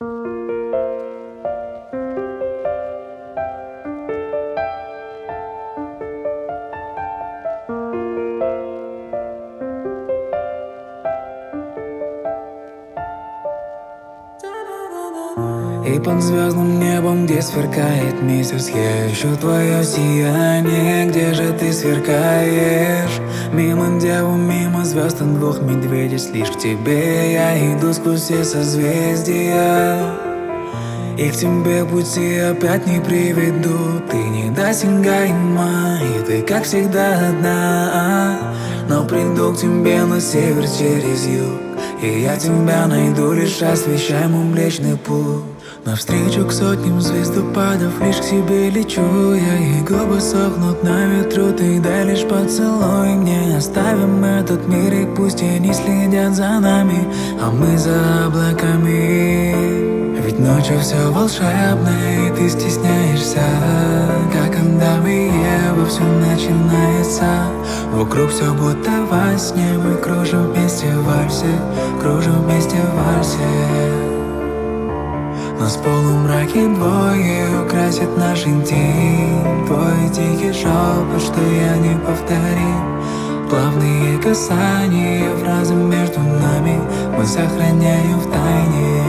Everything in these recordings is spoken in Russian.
И под звездным небом, где сверкает месяц, я ищу твое сияние. Где же ты сверкаешь? Мимо деву, мимо звезд и двух медведей, лишь к тебе я иду сквозь все созвездия. И к тебе пути опять не приведу. Ты недосягаема, и ты как всегда одна. Но приду к тебе на север через юг, и я тебя найду, лишь освещай мой Млечный Путь. Навстречу к сотням звездопадов лишь к себе лечу я, и губы сохнут на ветру, ты дай лишь поцелуй мне. Оставим этот мир, и пусть они следят за нами, а мы за облаками. Ведь ночью все волшебно, и ты стесняешься, как когда в Иеву все начинается. Вокруг все будто во сне, мы кружим вместе в вальсе, кружим вместе в вальсе. Нас в полумраке двое украсит наш интим. Твой тихий шепот, что я не повторим. Плавные касания, фразы между нами мы сохраняем в тайне.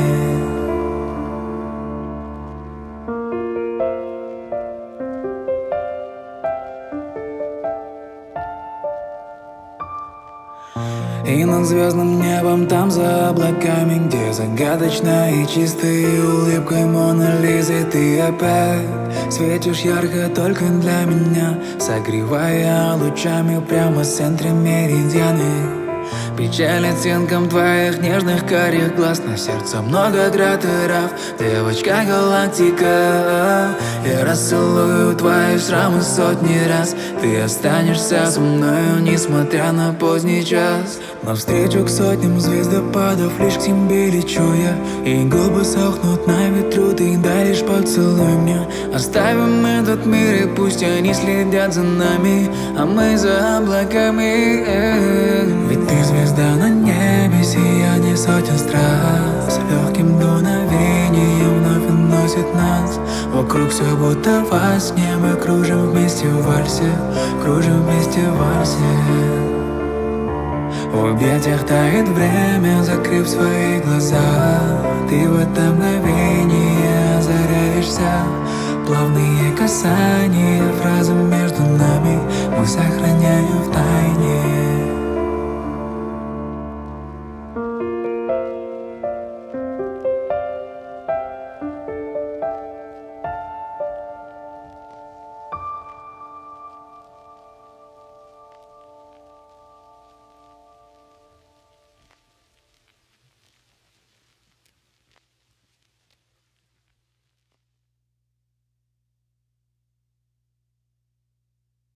И над звездным небом, там за облаками, где загадочной и чистой улыбкой Мона Лизы ты опять светишь ярко только для меня, согревая лучами прямо в центре меридианы. Печаль оттенком твоих нежных карих глаз, на сердце много кратеров, девочка галактика. Я расцелую твои шрамы сотни раз, ты останешься со мною, несмотря на поздний час. Навстречу к сотням звездопадов лишь к тебе лечу я, и губы сохнут на ветру, ты дай лишь поцелуй мне. Оставим этот мир, и пусть они следят за нами, а мы за облаками. Ведь ты звезда на небе, сияние сотен страз, легким дуновением вновь уносит нас. Вокруг все будто во сне, мы кружим вместе в вальсе, кружим вместе в вальсе. В объятиях тает время, закрыв свои глаза. Ты в это мгновение озаряешься. Плавные касания, фразы между нами мы сохраняем в тайне.